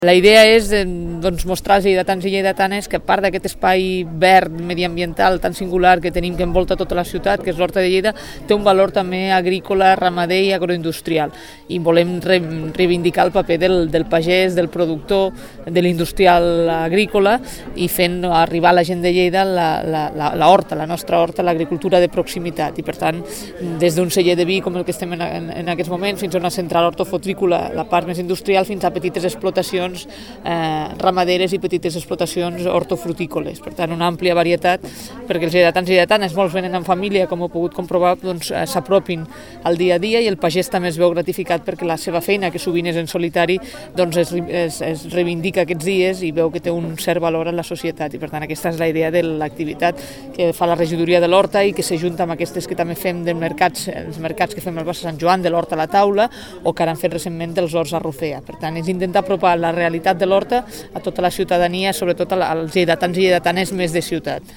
La idea és mostrar als lleidatans i lleidatanes que a part d'aquest espai verd mediambiental tan singular que tenim que envolta tota la ciutat, que és l'Horta de Lleida, té un valor també agrícola, ramader i agroindustrial. I volem reivindicar el paper del pagès, del productor, de l'industrial agrícola i fent arribar a la gent de Lleida la horta, la nostra horta, l'agricultura de proximitat. I per tant, des d'un celler de vi com el que estem en aquests moments, fins a una central hortofrutícola, la part més industrial, fins a petites explotacions ramaderes i petites explotacions hortofrutícoles. Per tant, una àmplia varietat perquè els lleidatans i lleidatanes, molts venen en família, com heu pogut comprovar, s'apropin al dia a dia i el pagès també es veu gratificat perquè la seva feina, que sovint és en solitari, es reivindica aquests dies i veu que té un cert valor en la societat. I per tant, aquesta és la idea de l'activitat que fa la regidoria de l'Horta i que s'ajunta amb aquestes que també fem de mercats, els mercats que fem al Bassa Sant Joan, de l'Horta a la taula, o que ara han fet recentment dels horts a Rufea. Per tant, és intentar apropar la realitat de l'Horta a tota la ciutadania, sobretot als lleidatans i lleidatanes més de ciutat.